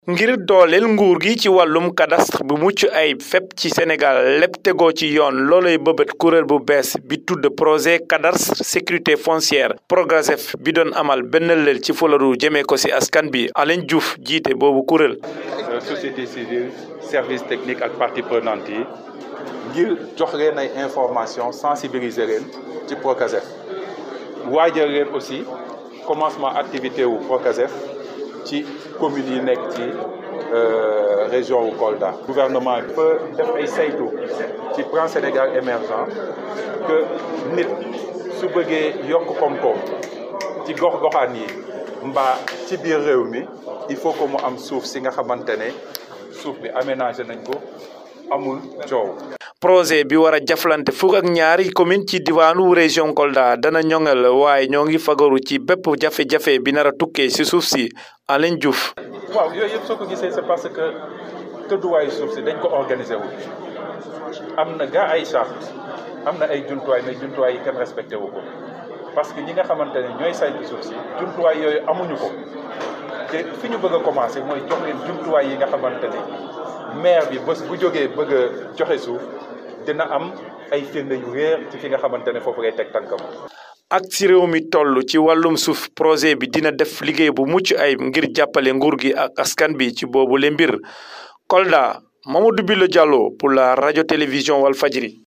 ngir dooleel nguur gi ci wàllum cadastre bu mucc ayib fépp ci Sénégal lépp tegoo ci yoon loolay bëbët kuréel bu bees bi tudd projet cadastre sécurité foncière Prograsef bi doon amal benn lël ci fularu jëmee ko si askan bi Alain Diouf jiite boobu kuréel. Société civile service technique ak parties prenantes yi ngir jox leen ay information sensibiliser leen ci Prograsef waajal leen aussi commencement activité wu Prograsef ci communes yi nekk ci région wu Kolda. Gouvernement bi peut def ay saytu ci plan Sénégal émergent que nit su bëggee yokk koom-koom ci gox-goxaan yi mbaa ci biir réew mi il faut que mu am suuf si nga xamante ne suuf bi aménagé nañ ko amul coow. projet bi war a jaflante fukk ak ñaari commune ci diwaanu région Kolda dana ñoŋal waaye ñoo ngi fagaru ci bépp jafe-jafe bi nar a tukkee si suuf si Alain Diouf. waaw yooyu yëpp soo ko gisee c'est parce que tëdduwaayu suuf si dañ ko organiser wu am na gaa ay charte am na ay jumtuwaay mais jumtuwaay yi kenn respecté wu ko parce que ñi nga xamante ne ñooy saytu suuf si jumtuwaay yooyu amuñu ko te fi ñu bëgg a commencer mooy jox leen jumtuwaay yi nga xamante ne maire bi bés bu jógee bëgg a joxe suuf dina am ay firnde yu réer ci fi nga xamante ne foofu ngay teg tànkam. ak ci réew mi toll ci wàllum suuf projet bi dina def liggéey bu mucc ayib ngir jàppale nguur gi ak askan bi ci boobu le mbir Kolda Mamadou Bilo Diallo pour la radio télévision Walfadjri.